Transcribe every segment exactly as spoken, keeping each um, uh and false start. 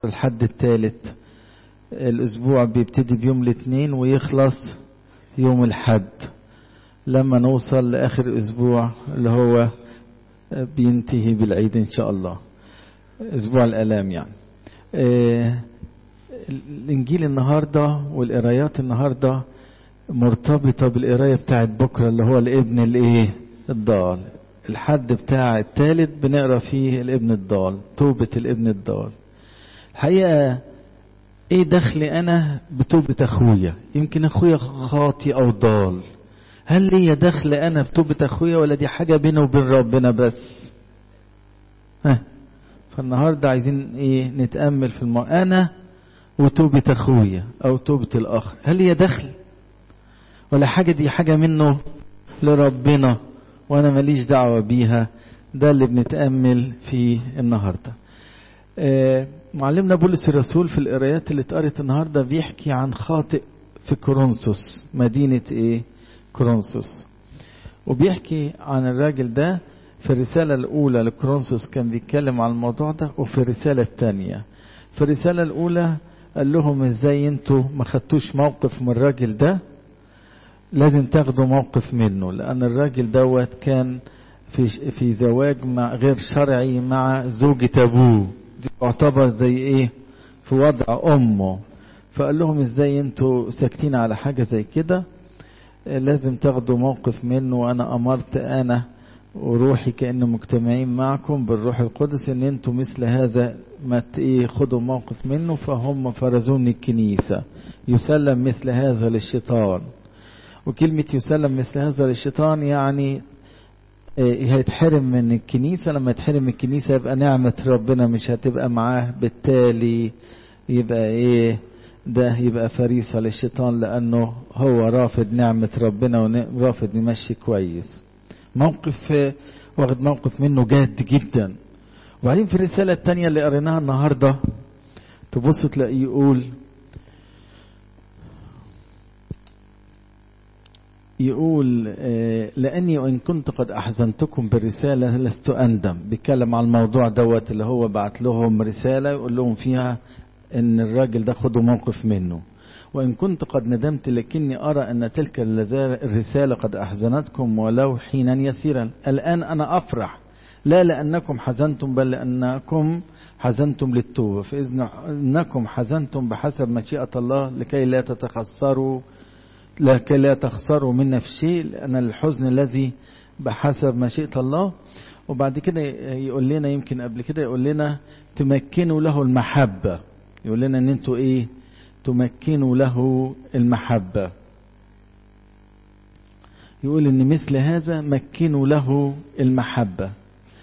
الحد الثالث. الأسبوع بيبتدي بيوم الاثنين ويخلص يوم الحد لما نوصل لآخر أسبوع اللي هو بينتهي بالعيد إن شاء الله، أسبوع الآلام يعني. آه الإنجيل النهاردة والقرايات النهاردة مرتبطة بالقراية بتاعت بكرة اللي هو الابن الايه الضال. الحد بتاع الثالث بنقرأ فيه الابن الضال، توبة الابن الضال. الحقيقة ايه دخلي انا بتوبة اخويا؟ يمكن اخويا خاطي او ضال، هل لي دخل انا بتوبة اخويا ولا دي حاجة بينه وبين ربنا بس؟ ها فالنهاردة عايزين ايه نتأمل في المو... انا وتوبة اخويا او توبة الاخر، هل لي دخل ولا حاجة دي حاجة منه لربنا وانا ماليش دعوة بيها؟ ده اللي بنتأمل فيه النهاردة. آه معلمنا بولس الرسول في القرايات اللي اتقرت النهاردة بيحكي عن خاطئ في كورنثوس، مدينة ايه كورنثوس، وبيحكي عن الراجل ده في الرسالة الاولى لكورنثوس كان بيتكلم عن الموضوع ده، وفي الرسالة الثانية. في الرسالة الاولى قال لهم ازاي انتوا ما خدتوش موقف من الراجل ده، لازم تاخدوا موقف منه، لان الراجل دوت كان في في زواج مع غير شرعي مع زوجة ابوه، دي تعتبر زي ايه في وضع امه. فقال لهم ازاي انتوا ساكتين على حاجة زي كده، لازم تاخدوا موقف منه، وانا امرت انا وروحي كأنه مجتمعين معكم بالروح القدس ان انتوا مثل هذا ما ايه خدوا موقف منه. فهم فرزون الكنيسة، يسلم مثل هذا للشيطان. وكلمة يسلم مثل هذا للشيطان يعني هيتحرم من الكنيسة، لما يتحرم من الكنيسة يبقى نعمة ربنا مش هتبقى معاه، بالتالي يبقى ايه ده يبقى فريسة للشيطان، لانه هو رافض نعمة ربنا ورافض يمشي كويس. موقف واخد موقف منه جاد جدا. وبعدين في الرسالة الثانية اللي قريناها النهاردة تبص تلاقيه يقول يقول لأني وإن كنت قد أحزنتكم بالرسالة لست أندم. بيتكلم عن الموضوع دوت اللي هو بعت لهم رسالة يقول لهم فيها إن الراجل ده خدوا موقف منه. وإن كنت قد ندمت لكني أرى أن تلك الرسالة قد أحزنتكم ولو حينا يسيرا. الآن أنا أفرح لا لأنكم حزنتم بل لأنكم حزنتم للتوبة، فإذن أنكم حزنتم بحسب مشيئة الله لكي لا تتخسروا لكي لا تخسروا منا في شيء، لأن الحزن الذي بحسب مشيئة الله. وبعد كده يقول لنا يمكن قبل كده يقول لنا تمكنوا له المحبة، يقول لنا ان انتوا ايه تمكنوا له المحبة. يقول ان مثل هذا مكنوا له المحبة.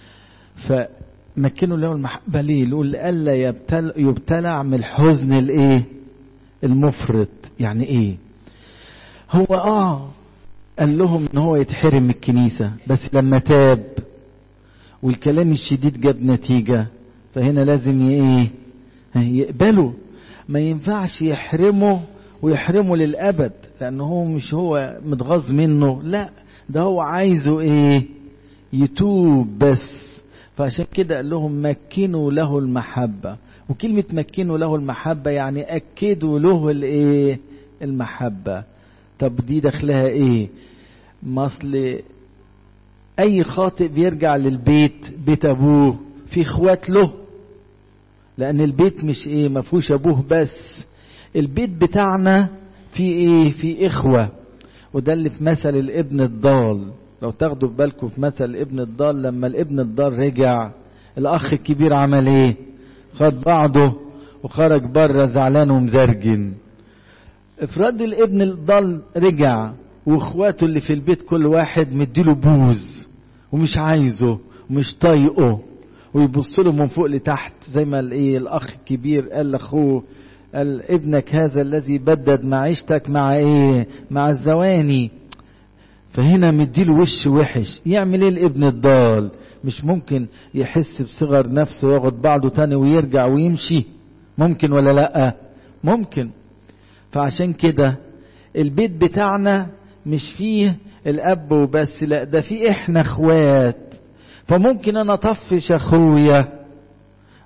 فمكنوا له المحبة ليه؟ يقول لألا يبتل يبتلع من الحزن الايه المفرط. يعني ايه؟ هو اه قال لهم ان هو يتحرم من الكنيسة، بس لما تاب والكلام الشديد جاب نتيجة، فهنا لازم ايه يقبله. ما ينفعش يحرمه ويحرمه للأبد، لأنه هو مش هو متغاظ منه، لا ده هو عايزه ايه يتوب بس. فعشان كده قال لهم مكنوا له المحبة. وكلمة مكنوا له المحبة يعني أكدوا له الايه المحبة. طب دي دخلها ايه؟ مصل اي خاطئ بيرجع للبيت، بيت ابوه في اخوات له، لان البيت مش ايه ما فيهوش ابوه بس، البيت بتاعنا في ايه في اخوة. وده اللي في مثل الابن الضال. لو تاخدوا بالكم في مثل الابن الضال، لما الابن الضال رجع الاخ الكبير عمل ايه؟ خد بعضه وخرج بره زعلان ومزرجن. افرض الابن الضال رجع واخواته اللي في البيت كل واحد مديله بوز ومش عايزه ومش طايقه ويبص له من فوق لتحت، زي ما الايه الاخ الكبير قال لاخوه قال ابنك هذا الذي بدد معيشتك مع ايه مع الزواني. فهنا مديله وش وحش. يعمل ايه الابن الضال؟ مش ممكن يحس بصغر نفسه وياخد بعضه تاني ويرجع ويمشي؟ ممكن ولا لا؟ ممكن. فعشان كده البيت بتاعنا مش فيه الاب وبس، لا ده فيه احنا اخوات. فممكن انا اطفش اخويا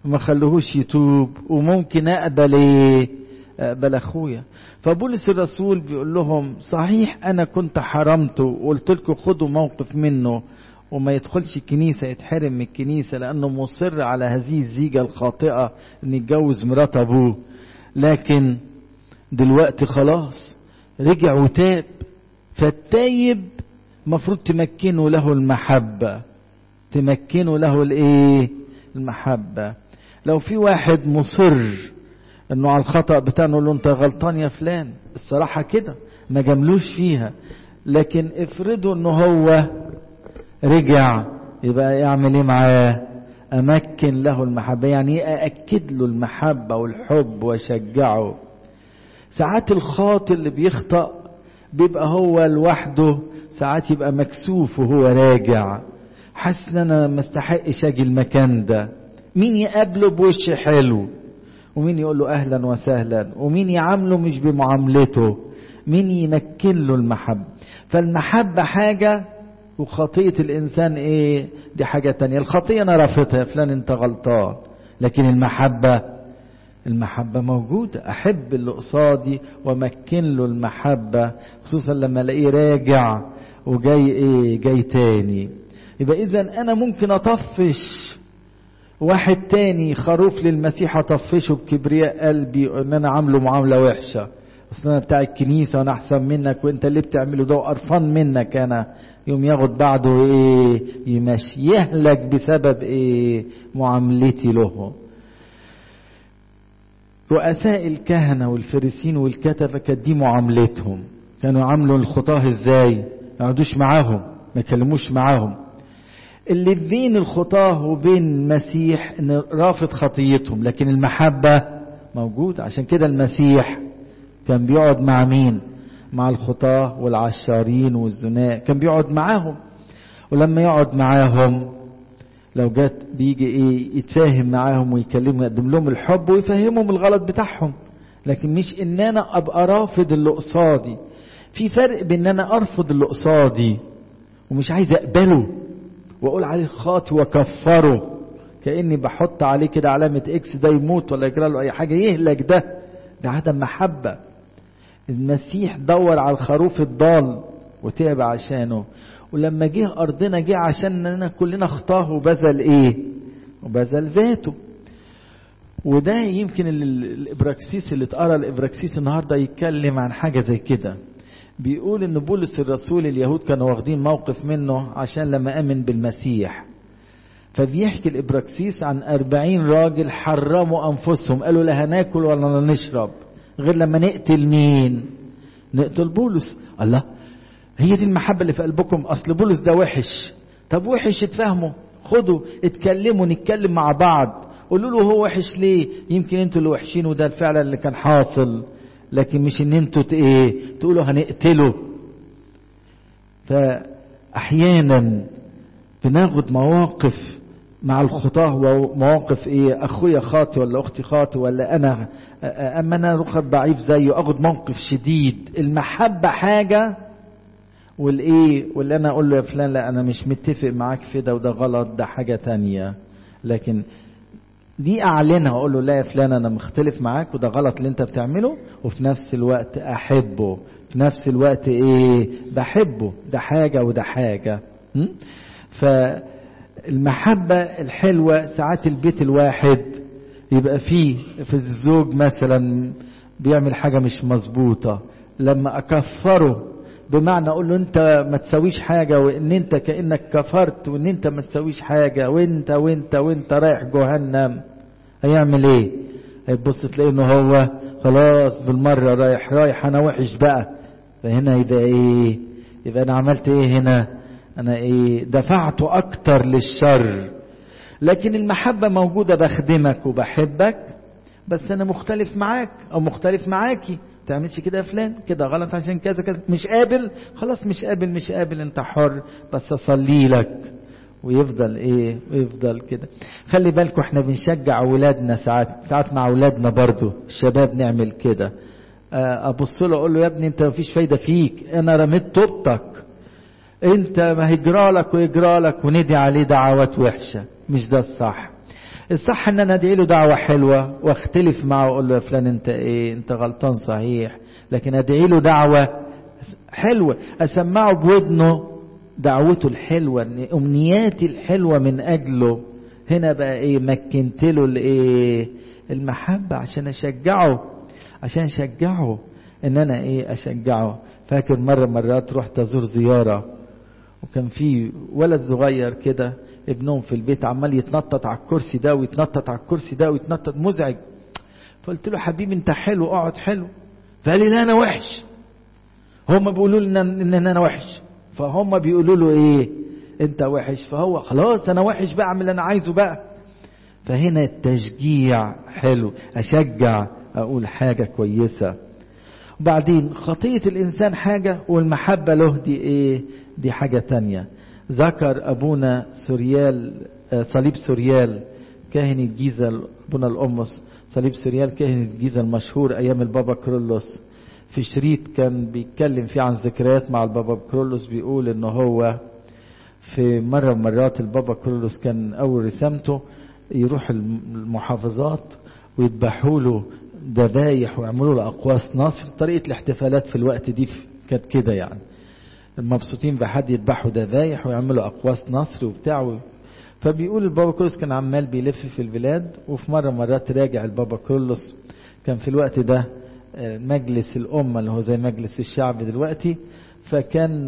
ما خلوهوش يتوب، وممكن اقبل ايه؟ اقبل اخويا. فبولس الرسول بيقول لهم صحيح انا كنت حرمته وقلت لكم خدوا موقف منه وما يدخلش الكنيسة، يتحرم من الكنيسة لانه مصر على هذه الزيجة الخاطئة ان يتجوز مرات ابوه، لكن دلوقتي خلاص رجع وتاب. فالتايب مفروض تمكنه له المحبة، تمكنه له الايه؟ المحبة. لو في واحد مصر انه على الخطأ بتاعه نقول له انت غلطان يا فلان، الصراحة كده ما جملوش فيها، لكن افرضوا انه هو رجع، يبقى يعمل ايه معاه؟ امكن له المحبة، يعني ااكد له المحبة والحب واشجعه. ساعات الخاطئ اللي بيخطأ بيبقى هو لوحده، ساعات يبقى مكسوف وهو راجع حاسس ان انا ما استحقش اجي المكان ده. مين يقابله بوش حلو، ومين يقول له اهلا وسهلا، ومين يعامله مش بمعاملته، مين يمكن له المحبة. فالمحبة حاجة وخطية الانسان ايه؟ دي حاجة تانية. الخطية انا رافضها يا فلان انت غلطان، لكن المحبة، المحبة موجودة، احب اللي قصادي ومكن له المحبة، خصوصا لما الاقيه راجع وجاي ايه؟ جاي تاني. يبقى اذا انا ممكن اطفش واحد تاني خروف للمسيح، اطفشه بكبرياء قلبي ان انا عامله معاملة وحشة، اصل انا بتاع الكنيسة وانا احسن منك وانت اللي بتعمله ده وقرفان منك انا، يوم ياخد بعده ايه؟ يمشي يهلك بسبب ايه؟ معاملتي له. رؤساء الكهنة والفريسين والكتبة كانت دي معاملتهم، كانوا عاملوا الخطاه ازاي؟ ما يقعدوش معاهم، ما يكلموش معاهم. اللي بين الخطاه وبين المسيح ان رافض خطيتهم، لكن المحبة موجودة. عشان كده المسيح كان بيقعد مع مين؟ مع الخطاه والعشارين والزناء، كان بيقعد معاهم. ولما يقعد معاهم لو جات بيجي ايه؟ يتفاهم معاهم ويكلمهم، يقدم لهم الحب ويفهمهم الغلط بتاعهم، لكن مش ان انا ابقى رافض اللي قصادي. في فرق بين ان انا ارفض اللي قصادي ومش عايز اقبله واقول عليه خاطئ وكفره، كاني بحط عليه كده علامه اكس، ده يموت ولا يجرى له اي حاجه يهلك، ده ده عدم محبه. المسيح دور على الخروف الضال وتعب عشانه، ولما جه ارضنا جه عشاننا كلنا خطاه وبذل ايه؟ وبذل ذاته. وده يمكن الابراكسيس اللي اتقرا الابراكسيس النهارده يتكلم عن حاجه زي كده. بيقول ان بولس الرسول اليهود كانوا واخدين موقف منه عشان لما امن بالمسيح، فبيحكي الابراكسيس عن أربعين راجل حرموا انفسهم، قالوا لا هناكل ولا نشرب غير لما نقتل مين؟ نقتل بولس. الله، هي دي المحبة اللي في قلبكم؟ اصل بولس ده وحش. طب وحش اتفاهموا، خدوا اتكلموا، نتكلم مع بعض، قولوا له هو وحش ليه، يمكن انتوا اللي وحشين وده فعلا اللي كان حاصل، لكن مش ان انتوا ايه؟ تقولوا هنقتله. فاحيانا بناخد مواقف مع الخطاه ومواقف ايه؟ اخويا خاطئ ولا اختي خاطئ ولا انا اما انا رخص ضعيف زيه، اخد موقف شديد. المحبة حاجة، والايه؟ واللي انا اقول له يا فلان لا انا مش متفق معاك في ده وده غلط، ده حاجة تانية. لكن دي اعلنها واقول له لا يا فلان انا مختلف معاك وده غلط اللي انت بتعمله، وفي نفس الوقت احبه، في نفس الوقت ايه؟ بحبه. ده حاجة وده حاجة. فالمحبة الحلوة ساعات البيت الواحد يبقى فيه في الزوج مثلا بيعمل حاجة مش مظبوطة، لما اكفره بمعنى اقول له انت ما تسويش حاجة، وان انت كأنك كفرت، وان انت ما تسويش حاجة، وانت وانت وانت رايح جهنم، هيعمل ايه؟ هيبص تلاقي انه هو خلاص بالمرة رايح رايح انا وحش بقى. فهنا يبقى ايه؟ يبقى انا عملت ايه هنا؟ انا ايه؟ دفعته اكتر للشر. لكن المحبة موجودة، بخدمك وبحبك، بس انا مختلف معاك او مختلف معاكي، تعملش كده يا فلان، كده غلط عشان كذا كذا، مش قابل، خلاص مش قابل مش قابل انت حر، بس اصلي لك. ويفضل ايه؟ ويفضل كده. خلي بالكم احنا بنشجع اولادنا ساعات ساعات مع اولادنا برضو الشباب نعمل كده. ابص له اقول له يا ابني انت مفيش فايدة فيك، انا رميت طوبتك، انت ما هيجرالك ويجرالك، وندي عليه دعوات وحشة، مش ده الصح. الصح ان انا ادعي له دعوة حلوة واختلف معه واقول له يا فلان انت ايه، انت غلطان صحيح، لكن ادعي له دعوة حلوة اسمعه بودنه دعوته الحلوة، امنياتي الحلوة من اجله. هنا بقى ايه، مكنت له الايه، المحبة، عشان اشجعه عشان اشجعه ان انا ايه اشجعه. فاكر مرة مرات رحت ازور زيارة، وكان في ولد صغير كده ابنهم في البيت عمال يتنطط على الكرسي ده ويتنطط على الكرسي ده ويتنطط، مزعج. فقلت له حبيبي انت حلو اقعد حلو. فقال لي لا انا وحش، هم بيقولوا لنا ان انا وحش، فهم بيقولوا له ايه انت وحش، فهو خلاص انا وحش بقى اعمل اللي انا عايزه بقى. فهنا التشجيع حلو، اشجع اقول حاجة كويسة. وبعدين خطية الانسان حاجة والمحبة له دي ايه، دي حاجة تانية. ذكر ابونا سوريال صليب سوريال كاهن الجيزة، ابونا القمص صليب سوريال كاهن الجيزة المشهور ايام البابا كرولوس، في شريط كان بيتكلم فيه عن ذكريات مع البابا كرولوس، بيقول انه هو في مرة مرات البابا كرولوس كان اول رسامته يروح المحافظات ويذبحوا له ذبايح ويعملوا له اقواس نصر. طريقة الاحتفالات في الوقت دي كانت كده، يعني مبسوطين بحد يذبحوا ذبايح ويعملوا اقواس نصر وبتاع. فبيقول البابا كرولوس كان عمال بيلف في البلاد، وفي مرة مرات راجع البابا كرولوس، كان في الوقت ده مجلس الأمة اللي هو زي مجلس الشعب دلوقتي، فكان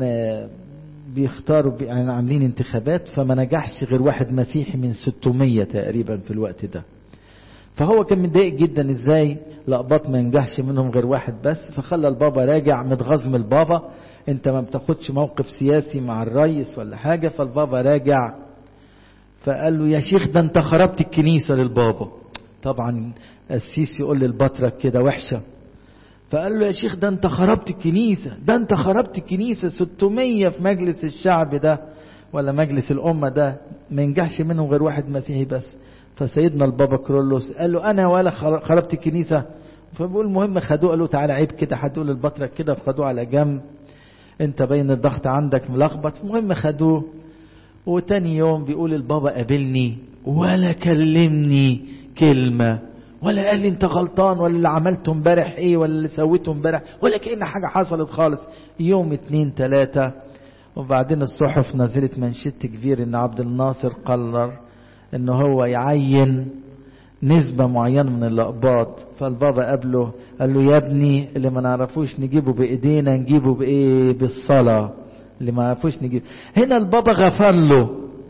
بيختاروا يعني عاملين انتخابات، فما نجحش غير واحد مسيحي من ستمية تقريبا في الوقت ده. فهو كان متضايق جدا ازاي لقباط ما ينجحش منهم غير واحد بس. فخلى البابا راجع متغاظ من البابا، انت ما بتاخدش موقف سياسي مع الرئيس ولا حاجة. فالبابا راجع فقال له يا شيخ ده انت خربت الكنيسة للبابا. طبعا السيسي يقول للبطرك كده وحشة، فقال له يا شيخ ده انت خربت الكنيسة، ده انت خربت الكنيسة، ستمية في مجلس الشعب ده ولا مجلس الأمة ده ما ينجحش منهم غير واحد مسيحي بس. فسيدنا البابا كرولوس قال له انا ولا خربت الكنيسة. فبقول المهم خدوه، قال له تعالى عيب كده هتقول للبطرك كده، فخدوه على جنب، انت باين الضغط عندك ملخبط. المهم خدوه، وتاني يوم بيقول البابا قابلني ولا كلمني كلمة، ولا قال لي انت غلطان ولا اللي عملته امبارح ايه ولا اللي سويته امبارح، ولا كأن حاجة حصلت خالص. يوم اتنين تلاتة وبعدين الصحف نزلت منشط كبير ان عبد الناصر قرر ان هو يعين نسبة معينة من الأقباط. فالبابا قابله قال له يا ابني اللي ما نعرفوش نجيبه بإيدينا نجيبه بإيه، بالصلاة. اللي ما نعرفوش نجيبه. هنا البابا غفر له،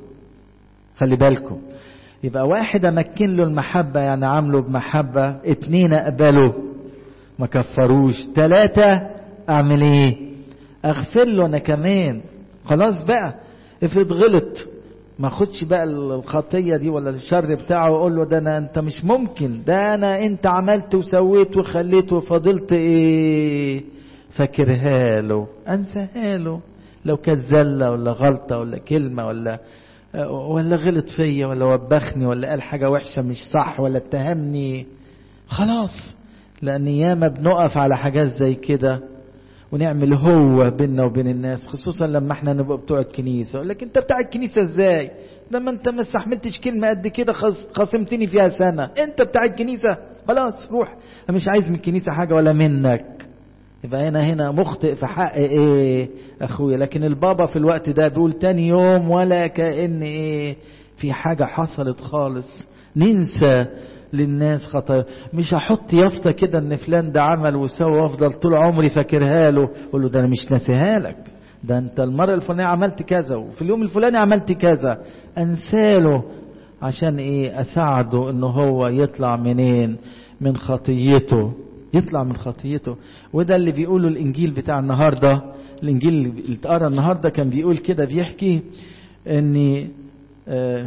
خلي بالكم. يبقى واحد امكن له المحبة يعني عامله بمحبة، اتنين اقبله ما كفروش، تلاتة اعمل ايه، اغفر له انا كمان. خلاص بقى افرض غلط ما خدش بقى الخطية دي ولا الشر بتاعه واقول له ده انا انت مش ممكن، ده انا انت عملت وسويت وخليت وفضلت ايه، فاكرها له انساها له. لو كانت زلة ولا غلطة ولا كلمة ولا ولا غلط فيا ولا وبخني ولا قال حاجة وحشة مش صح ولا اتهمني، خلاص. لأن ياما بنقف على حاجات زي كده ونعمل هو بيننا وبين الناس، خصوصا لما احنا نبقى بتوع الكنيسة. يقول لك انت بتاع الكنيسة ازاي، لما انت ما استحملتش كلمة قد كده خصمتني فيها سنة، انت بتاع الكنيسة خلاص روح، انا مش عايز من الكنيسة حاجة ولا منك. يبقى هنا هنا مخطئ في حق ايه اخويا. لكن البابا في الوقت ده بيقول تاني يوم ولا كأن ايه في حاجة حصلت خالص. ننسى للناس خطايا، مش هحط يافطة كده ان فلان ده عمل وسوى وافضل طول عمري فاكرها له، اقول له ده انا مش ناسيها لك، ده انت المرة الفلانية عملت كذا وفي اليوم الفلاني عملت كذا، انساله عشان ايه، اساعده انه هو يطلع منين، من خطيته، يطلع من خطيته. وده اللي بيقوله الانجيل بتاع النهاردة. الانجيل اللي اتقرا النهاردة كان بيقول كده، بيحكي ان آه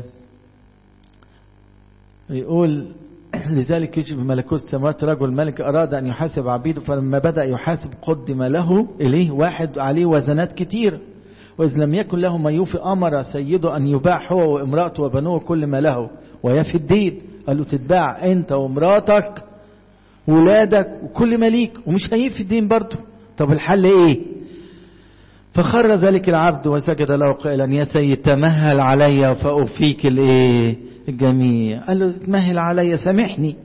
يقول لذلك يجب ملكوت السماوات رجل ملك أراد أن يحاسب عبيده، فلما بدأ يحاسب قدم له إليه واحد عليه وزنات كتير، وإذ لم يكن له ما يوفي أمر سيده أن يباع هو وامرأته وبنوه كل ما له ويفي الدين. قال له تتباع أنت وامرأتك ولادك وكل ما ليك ومش هيفي الدين برضه. طب الحل إيه؟ فخر ذلك العبد وسجد له قائلا يا سيد تمهل علي فأوفيك الإيه الجميع. قال له تمهل علي سامحني.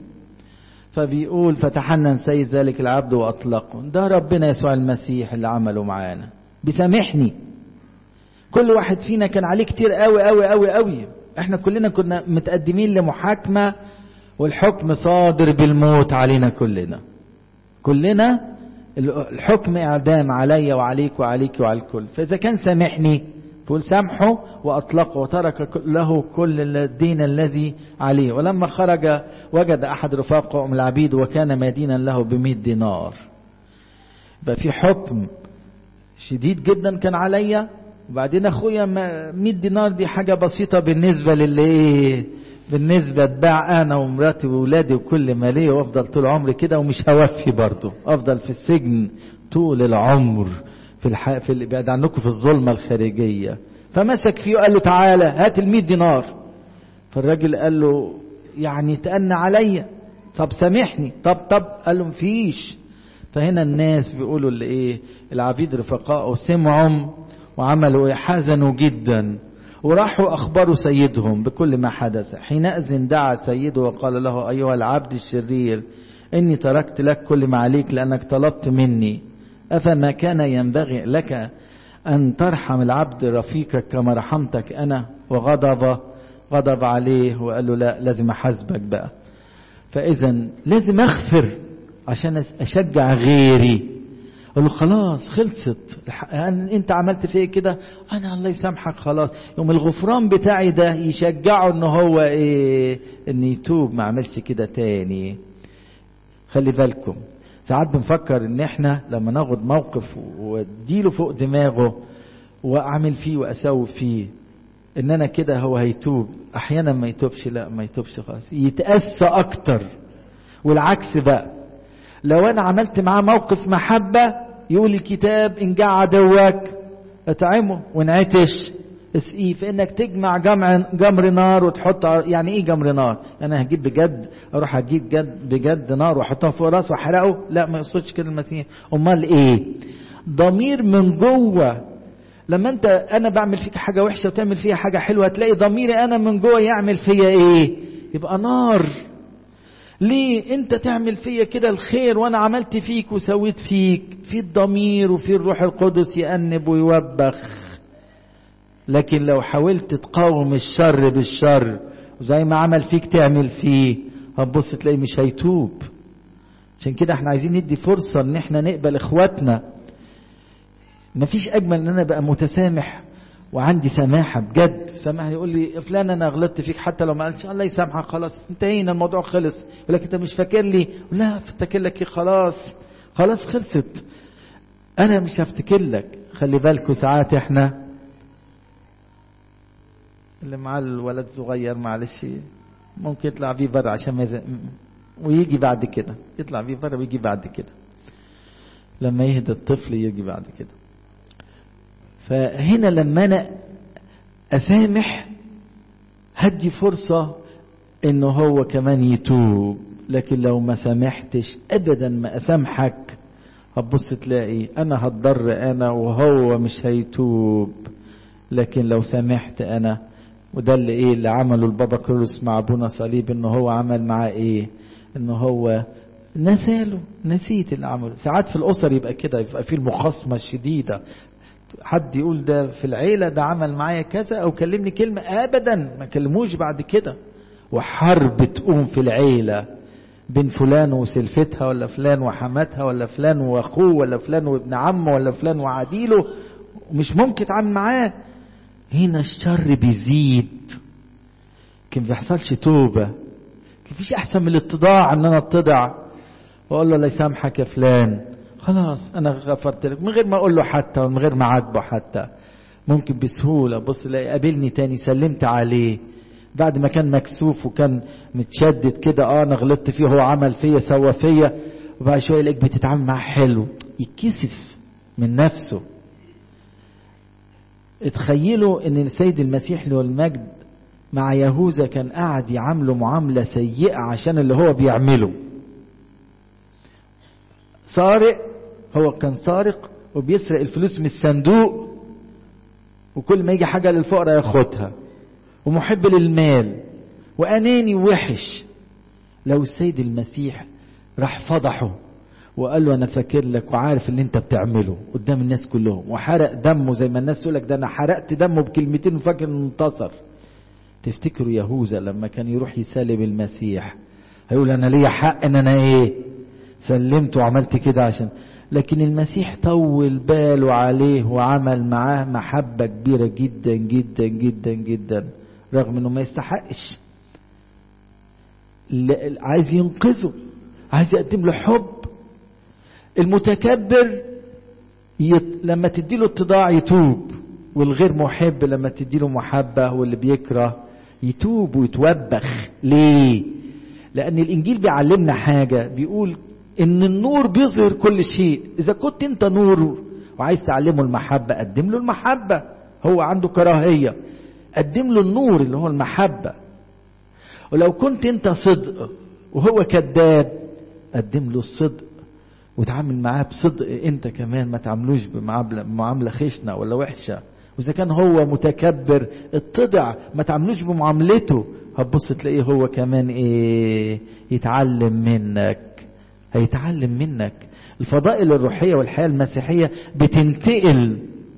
فبيقول فتحنن سيد ذلك العبد وأطلقه. ده ربنا يسوع المسيح اللي عمله معانا، بيسامحني. كل واحد فينا كان عليه كتير قوي قوي قوي قوي. احنا كلنا كنا متقدمين لمحاكمة والحكم صادر بالموت علينا كلنا. كلنا الحكم اعدام علي وعليك وعليك وعلى الكل. فاذا كان سامحني فقول سامحه واطلقه وترك له كل الدين الذي عليه. ولما خرج وجد احد رفاقه من العبيد وكان مدينا له بمئة دينار. يبقى في حكم شديد جدا كان عليا، وبعدين اخويا مئة دينار دي حاجة بسيطة بالنسبة للي بالنسبة اتباع انا ومراتي واولادي وكل ما ليا، وافضل طول عمري كده ومش هوفي برضه، افضل في السجن طول العمر في الح... في اللي بعد عنكم في الظلمة الخارجية. فمسك فيه وقال له تعالى هات المئة دينار. فالراجل قال له يعني تأنى عليا، طب سامحني، طب طب قال له مفيش. فهنا الناس بيقولوا اللي ايه العبيد رفقاء سمعوا وعملوا ايه حزنوا جدا وراحوا اخبروا سيدهم بكل ما حدث. حينئذ دعا سيده وقال له ايها العبد الشرير اني تركت لك كل ما عليك لانك طلبت مني، افما كان ينبغي لك ان ترحم العبد رفيقك كما رحمتك انا؟ وغضب غضب عليه وقال له لا لازم احاسبك بقى. فاذا لازم اغفر عشان اشجع غيري. قال له خلاص خلصت، انت عملت فيه كده انا الله يسامحك خلاص. يوم الغفران بتاعي ده يشجعه ان هو ايه ان يتوب ما عملش كده تاني. خلي بالكم ساعات بنفكر ان احنا لما ناخد موقف واديله فوق دماغه واعمل فيه واسوي فيه ان انا كده هو هيتوب. احيانا ما يتوبش، لا ما يتوبش خالص، يتأسى اكتر. والعكس بقى لو انا عملت معاه موقف محبة يقول الكتاب ان جاء عدوك اطعمه وانعتش اسقيه. فانك تجمع جمع جمر نار وتحط. يعني ايه جمر نار؟ انا هجيب بجد اروح اجيب جد بجد نار واحطها فوق راسه واحرقه؟ لا ما يقصدش كده المسيح. امال ايه؟ ضمير من جوه. لما انت انا بعمل فيك حاجة وحشة وتعمل فيها حاجة حلوة هتلاقي ضميري انا من جوه يعمل فيا ايه؟ يبقى نار. ليه انت تعمل فيا كده الخير وانا عملت فيك وسويت فيك؟ في الضمير وفي الروح القدس يأنب ويوبخ. لكن لو حاولت تقاوم الشر بالشر وزي ما عمل فيك تعمل فيه هتبص تلاقي مش هيتوب. عشان كده احنا عايزين ندي فرصة ان احنا نقبل اخواتنا. مفيش اجمل ان انا بقى متسامح وعندي سماحة بجد. سامح يقول لي فلان انا غلطت فيك حتى لو ما قالش الله يسامحك خلاص انتهينا الموضوع خلص. يقول لك انت مش فاكر لي؟ لا افتكر لك خلاص خلاص خلصت. انا مش هفتكر لك. خلي بالكوا ساعات احنا اللي معاه الولد صغير معلش ممكن يطلع بيه بره عشان ما يزق ويجي بعد كده، يطلع بيه بره ويجي بعد كده. لما يهدى الطفل يجي بعد كده. فهنا لما انا اسامح هدي فرصة انه هو كمان يتوب. لكن لو ما سامحتش ابدا ما اسامحك هتبص تلاقي انا هتضر انا وهو مش هيتوب. لكن لو سامحت انا، وده اللي ايه اللي عمله البابا كرولوس مع ابونا صليب، انه هو عمل معاه ايه؟ انه هو نساله، نسيت اللي عمله. ساعات في الاسر يبقى كده، يبقى في المخاصمة الشديدة، حد يقول ده في العيلة ده عمل معايا كذا او كلمني كلمة، ابدا ما كلموش بعد كده. وحرب تقوم في العيلة بين فلان وسلفتها ولا فلان وحماتها ولا فلان واخوه ولا فلان وابن عمه ولا فلان وعديله، ومش ممكن تعمل معاه. هنا الشر بيزيد. كان بيحصلش توبة. كيفيش احسن من الاتضاع ان انا اتضع واقول له الله يسامحك يا فلان خلاص انا غفرت لك، من غير ما اقول له حتى ومن غير ما اعاتبه حتى. ممكن بسهولة بص لا قابلني تاني سلمت عليه بعد ما كان مكسوف وكان متشدد كده، اه انا غلطت فيه هو عمل فيا سوى فيا، وبعد شويه يلاقيك بتتعامل معاه حلو يتكسف من نفسه. اتخيلوا ان السيد المسيح له المجد مع يهوذا كان قاعد يعامله معاملة سيئة عشان اللي هو بيعمله. سارق، هو كان سارق وبيسرق الفلوس من الصندوق، وكل ما يجي حاجة للفقراء ياخدها، ومحب للمال، وأناني وحش. لو السيد المسيح راح فضحه وقال له أنا فاكر لك وعارف اللي انت بتعمله قدام الناس كلهم، وحرق دمه زي ما الناس تقول لك ده أنا حرقت دمه بكلمتين وفاكر انه انتصر. تفتكروا يهوذا لما كان يروح يسالب المسيح هيقول أنا ليا حق ان انا ايه سلمته وعملت كده عشان، لكن المسيح طول باله عليه وعمل معاه محبة كبيرة جدا جدا جدا جدا رغم انه ما يستحقش. عايز ينقذه، عايز يقدم له حب. المتكبر يت... لما تديله اتضاع يتوب، والغير محب لما تديله محبة واللي بيكره يتوب ويتوبخ. ليه؟ لأن الإنجيل بيعلمنا حاجة، بيقول إن النور بيظهر كل شيء. إذا كنت أنت نور وعايز تعلمه المحبة قدم له المحبة. هو عنده كراهية، قدم له النور اللي هو المحبة. ولو كنت أنت صدق وهو كذاب قدم له الصدق وتعامل معاه بصدق أنت كمان، ما تعاملوش بمعاملة خشنة ولا وحشة. وإذا كان هو متكبر اتضع، ما تعاملوش بمعاملته، هتبص تلاقيه هو كمان إيه يتعلم منك، هيتعلم منك. الفضائل الروحية والحياة المسيحية بتنتقل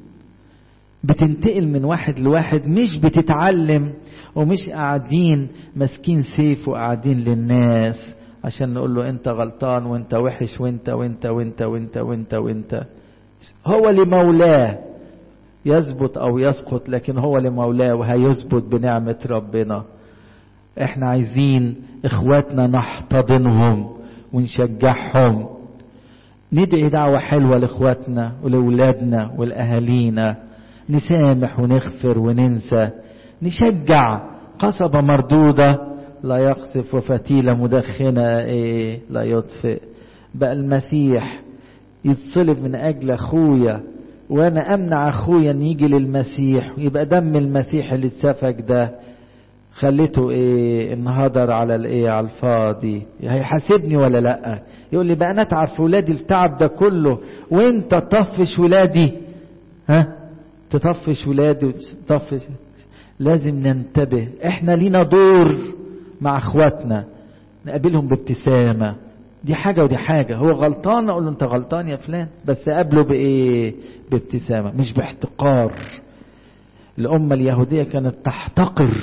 بتنتقل من واحد لواحد، مش بتتعلم ومش قاعدين ماسكين سيف وقاعدين للناس عشان نقول له انت غلطان وانت وحش وانت وانت وانت وانت وانت وانت. هو لمولاه يثبت او يسقط، لكن هو لمولاه وهيثبت بنعمة ربنا. احنا عايزين اخواتنا نحتضنهم ونشجعهم، ندعي دعوة حلوة لاخواتنا ولأولادنا ولأهالينا، نسامح ونغفر وننسى، نشجع. قصبة مردودة لا يقصف وفتيلة مدخنة ايه لا يطفئ. بقى المسيح يتصلب من اجل اخويا وانا امنع اخويا ان يجي للمسيح، ويبقى دم المسيح اللي اتسفك ده خليته ايه انهدر على الايه على الفاضي. هيحاسبني ولا لا؟ يقول لي بقى انا اتعب في ولادي التعب ده كله وانت تطفش ولادي؟ ها تطفش ولادي وتطفش. لازم ننتبه، احنا لينا دور مع اخواتنا، نقابلهم بابتسامة. دي حاجة ودي حاجة. هو غلطان اقول له انت غلطان يا فلان، بس قابله بايه بابتسامة مش باحتقار. الامة اليهودية كانت تحتقر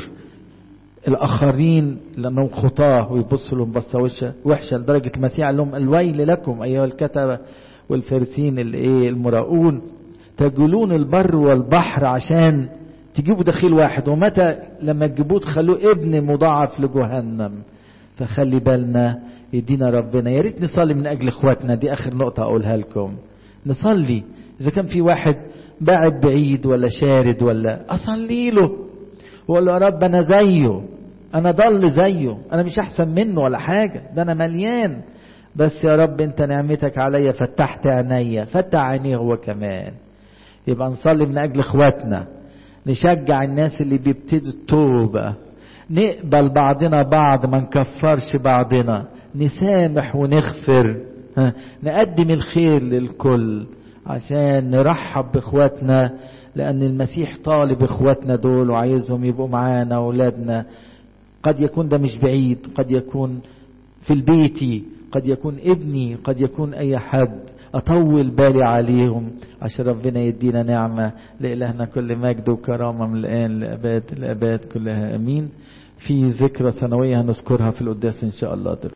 الاخرين لانهم خطاه ويبصوا لهم بصه وحشه، لدرجه المسيح قال لهم الويل لكم ايها الكتبه والفارسين الايه المراؤون تجولون البر والبحر عشان تجيبوا دخيل واحد، ومتى لما تجيبوه تخلوه ابن مضاعف لجهنم. فخلي بالنا يدينا ربنا. يا ريت نصلي من اجل اخواتنا. دي اخر نقطه اقولها لكم، نصلي. اذا كان في واحد بعد بعيد ولا شارد ولا اصلي له وقال له يا رب انا زيه، انا ضل زيه، انا مش احسن منه ولا حاجة، ده انا مليان، بس يا رب انت نعمتك عليا فتحت عينيا، فتح عينيه هو كمان. يبقى نصلي من اجل اخواتنا، نشجع الناس اللي بيبتدوا التوبة، نقبل بعضنا بعض، ما نكفرش بعضنا، نسامح ونغفر، نقدم الخير للكل عشان نرحب باخواتنا، لأن المسيح طالب اخواتنا دول وعايزهم يبقوا معانا أولادنا. قد يكون ده مش بعيد، قد يكون في البيت، قد يكون ابني، قد يكون أي حد. أطول بالي عليهم عشان ربنا يدينا نعمة. لإلهنا كل مجد وكرامة من الآن لأباد الأباد كلها أمين. في ذكرى سنوية هنذكرها في القداس إن شاء الله.